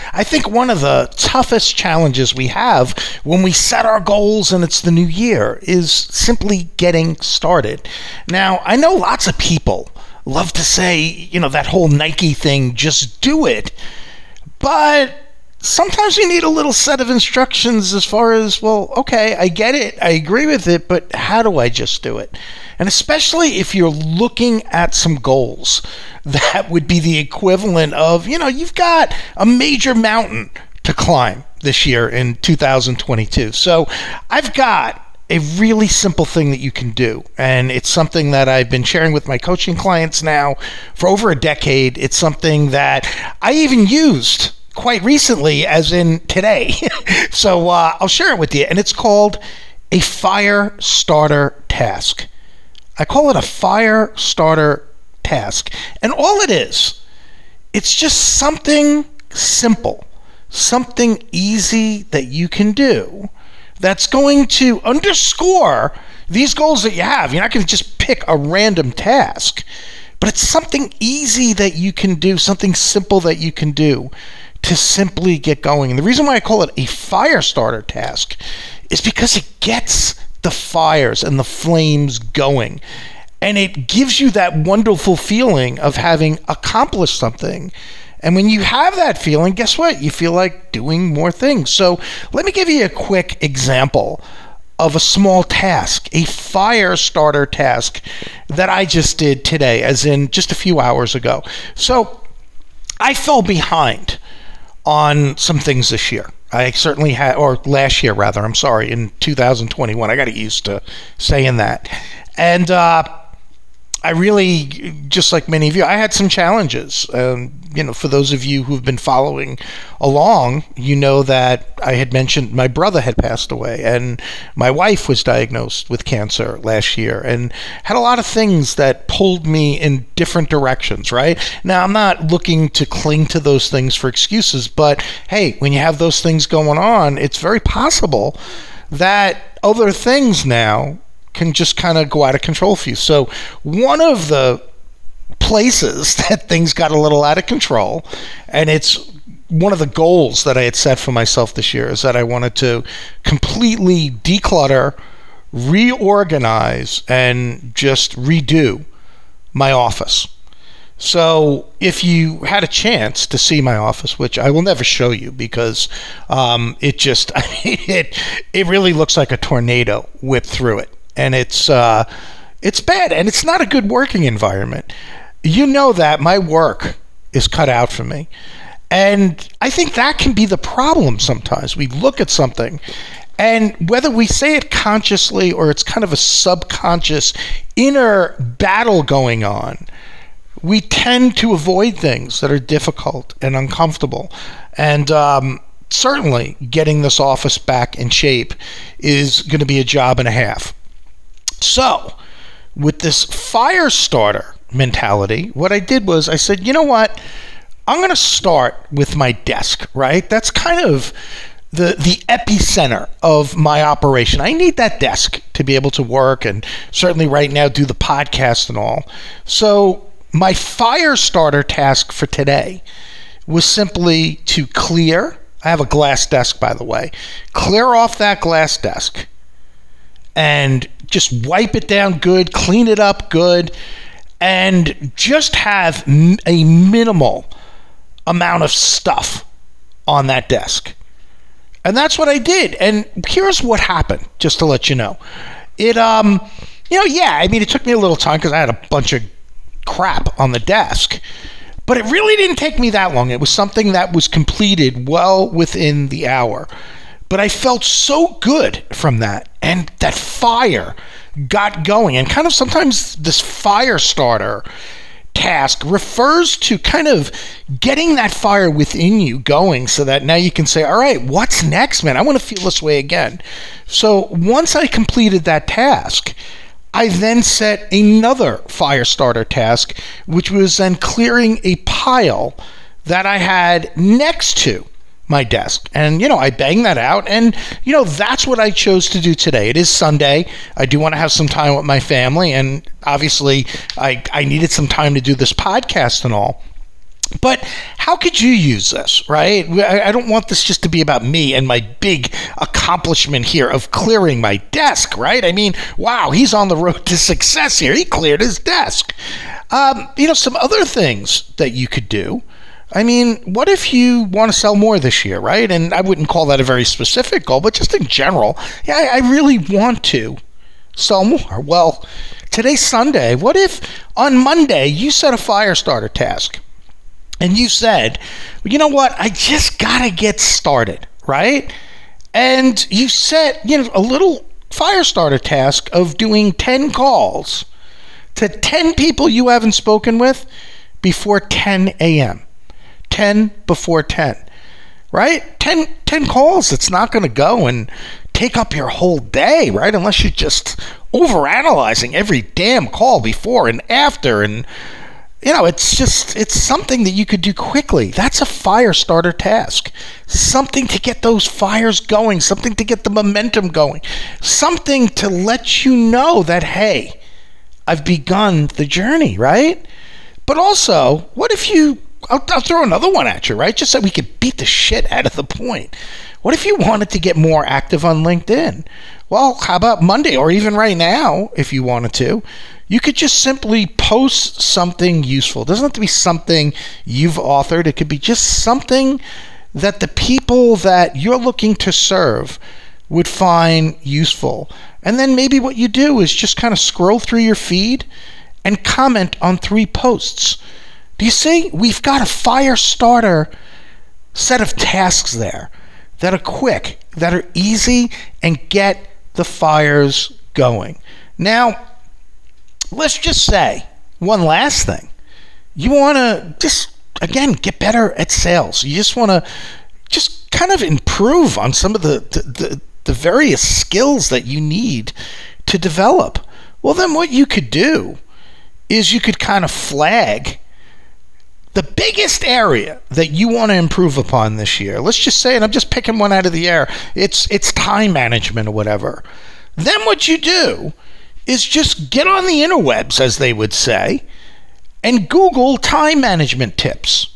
I think one of the toughest challenges we have when we set our goals and it's the new year is simply getting started. Now, I know lots of people love to say, that whole Nike thing, just do it. But sometimes you need a little set of instructions as far as, well, okay, I get it, I agree with it, but how do I just do it? And especially if you're looking at some goals that would be the equivalent of, you've got a major mountain to climb this year in 2022. So I've got a really simple thing that you can do, and it's something that I've been sharing with my coaching clients now for over a decade. It's something that I even used quite recently, as in today. So I'll share it with you, and it's called a fire starter task. I call it a fire starter task. And all it is, it's just something simple, something easy that you can do that's going to underscore these goals that you have. You're not going to just pick a random task, but it's something easy that you can do, something simple that you can do to simply get going. And the reason why I call it a fire starter task is because it gets the fires and the flames going. And it gives you that wonderful feeling of having accomplished something. And when you have that feeling, guess what? You feel like doing more things. So let me give you a quick example of a small task, a fire starter task that I just did today, as in just a few hours ago. So I fell behind on some things this year. I certainly had, or last year rather, I'm sorry, in 2021. I got used to saying that. And I really, just like many of you, I had some challenges. For those of you who've been following along, you know that I had mentioned my brother had passed away, and my wife was diagnosed with cancer last year, and had a lot of things that pulled me in different directions, right? Now, I'm not looking to cling to those things for excuses, but hey, when you have those things going on, it's very possible that other things now can just kind of go out of control for you. So one of the places that things got a little out of control, and it's one of the goals that I had set for myself this year, is that I wanted to completely declutter, reorganize, and just redo my office. So if you had a chance to see my office, which I will never show you because it really looks like a tornado whipped through it. And it's bad, and it's not a good working environment. You know that my work is cut out for me. And I think that can be the problem sometimes. We look at something, and whether we say it consciously or it's kind of a subconscious inner battle going on, we tend to avoid things that are difficult and uncomfortable. And certainly getting this office back in shape is going to be a job and a half. So, with this fire starter mentality, what I did was I said, you know what? I'm going to start with my desk, right? That's kind of the epicenter of my operation. I need that desk to be able to work, and certainly right now do the podcast and all. So, my fire starter task for today was simply to clear. I have a glass desk, by the way. Clear off that glass desk and just wipe it down good, clean it up good, and just have a minimal amount of stuff on that desk. And that's what I did. And here's what happened, just to let you know. It took me a little time because I had a bunch of crap on the desk. But it really didn't take me that long. It was something that was completed well within the hour. But I felt so good from that, and that fire got going. And kind of sometimes this fire starter task refers to kind of getting that fire within you going, so that now you can say, all right, what's next, man? I want to feel this way again. So once I completed that task, I then set another fire starter task, which was then clearing a pile that I had next to my desk. And, I banged that out, and, that's what I chose to do today. It is Sunday. I do want to have some time with my family, and obviously I needed some time to do this podcast and all. But how could you use this, right? I don't want this just to be about me and my big accomplishment here of clearing my desk, right? I mean, wow, he's on the road to success here. He cleared his desk. Some other things that you could do. I mean, what if you want to sell more this year, right? And I wouldn't call that a very specific goal, but just in general, yeah, I really want to sell more. Well, today's Sunday. What if on Monday you set a fire starter task? And you said, well, you know what? I just got to get started, right? And you set, a little fire starter task of doing 10 calls to 10 people you haven't spoken with before 10 a.m. 10 before 10, right? 10 calls. It's not going to go and take up your whole day, right? Unless you're just overanalyzing every damn call before and after, and it's something that you could do quickly. That's a fire starter task. Something to get those fires going, something to get the momentum going, something to let you know that, hey, I've begun the journey, right? But also, what if I'll throw another one at you, right? Just so we could beat the shit out of the point. What if you wanted to get more active on LinkedIn? Well, how about Monday, or even right now, if you wanted to? You could just simply post something useful. It doesn't have to be something you've authored. It could be just something that the people that you're looking to serve would find useful. And then maybe what you do is just kind of scroll through your feed and comment on 3 posts. Do you see? We've got a fire starter set of tasks there that are quick, that are easy, and get the fires going. Now, let's just say one last thing. You want to just, again, get better at sales. You just want to just kind of improve on some of the various skills that you need to develop. Well, then what you could do is you could kind of flag the biggest area that you want to improve upon this year. Let's just say, and I'm just picking one out of the air, it's time management or whatever. Then what you do is just get on the interwebs, as they would say, and Google time management tips.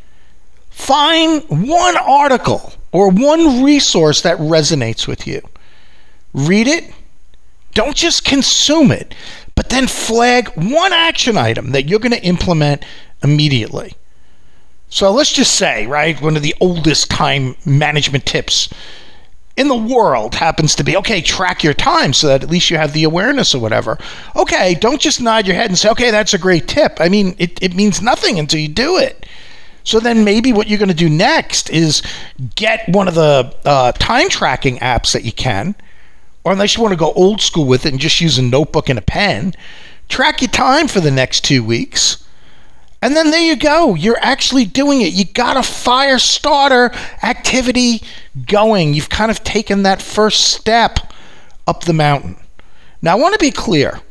Find one article or one resource that resonates with you. Read it. Don't just consume it, but then flag one action item that you're going to implement immediately. So let's just say, right, one of the oldest time management tips in the world happens to be, okay, track your time so that at least you have the awareness or whatever. Okay, don't just nod your head and say, okay, that's a great tip. I mean, it means nothing until you do it. So then maybe what you're going to do next is get one of the time tracking apps that you can, or unless you want to go old school with it and just use a notebook and a pen, track your time for the next 2 weeks. And then there you go. You're actually doing it. You got a fire starter activity going. You've kind of taken that first step up the mountain. Now, I want to be clear.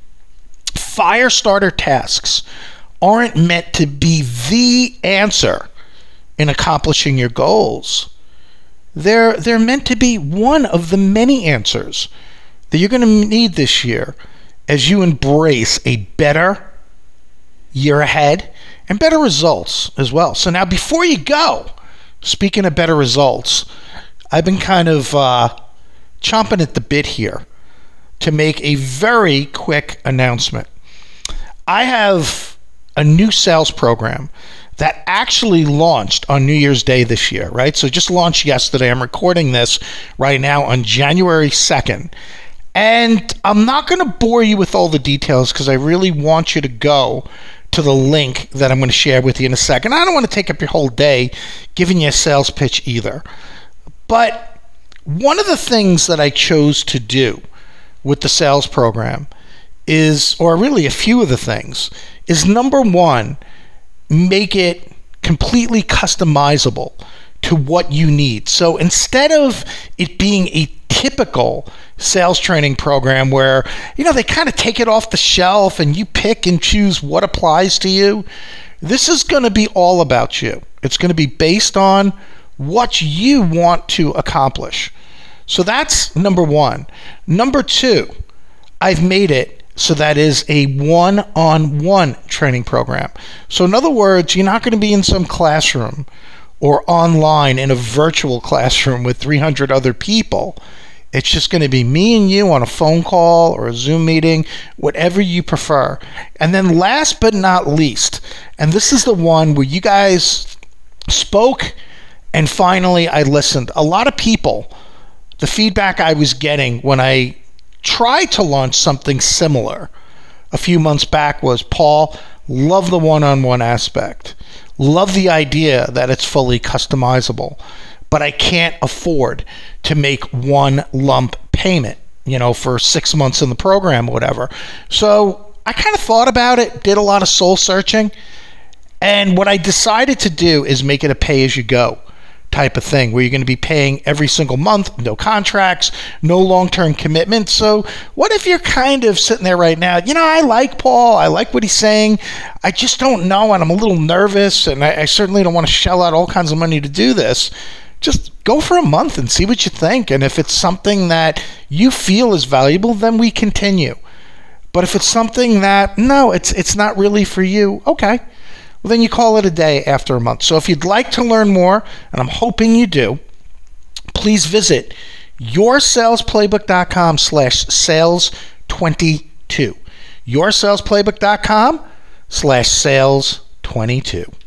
Fire starter tasks aren't meant to be the answer in accomplishing your goals. They're meant to be one of the many answers that you're going to need this year as you embrace a better year ahead and better results as well. So now, before you go, speaking of better results, I've been kind of chomping at the bit here to make a very quick announcement. I have a new sales program that actually launched on New Year's Day this year, right? So just launched yesterday. I'm recording this right now on January 2nd. And I'm not going to bore you with all the details because I really want you to go to the link that I'm going to share with you in a second. I don't want to take up your whole day giving you a sales pitch either. But one of the things that I chose to do with the sales program is, or really a few of the things, is number one, make it completely customizable to what you need. So instead of it being a typical sales training program where, they kind of take it off the shelf and you pick and choose what applies to you, this is going to be all about you. It's going to be based on what you want to accomplish. So that's number one. Number two, I've made it So that is a one-on-one training program. So in other words, you're not going to be in some classroom or online in a virtual classroom with 300 other people. It's just going to be me and you on a phone call or a Zoom meeting, whatever you prefer. And then last but not least, and this is the one where you guys spoke and finally I listened. A lot of people, the feedback I was getting when I tried to launch something similar a few months back was, Paul, love the one-on-one aspect. Love the idea that it's fully customizable, but I can't afford to make one lump payment, for 6 months in the program or whatever. So I kind of thought about it, did a lot of soul searching, and what I decided to do is make it a pay-as-you-go type of thing where you're going to be paying every single month, no contracts, no long-term commitment. So what if you're kind of sitting there right now, I like Paul, I like what he's saying, I just don't know, and I'm a little nervous, and I certainly don't want to shell out all kinds of money to do this. Just go for a month and see what you think. And if it's something that you feel is valuable, then we continue. But if it's something that, no, it's not really for you, okay. Well, then you call it a day after a month. So if you'd like to learn more, and I'm hoping you do, please visit yoursalesplaybook.com/sales22. yoursalesplaybook.com/sales22.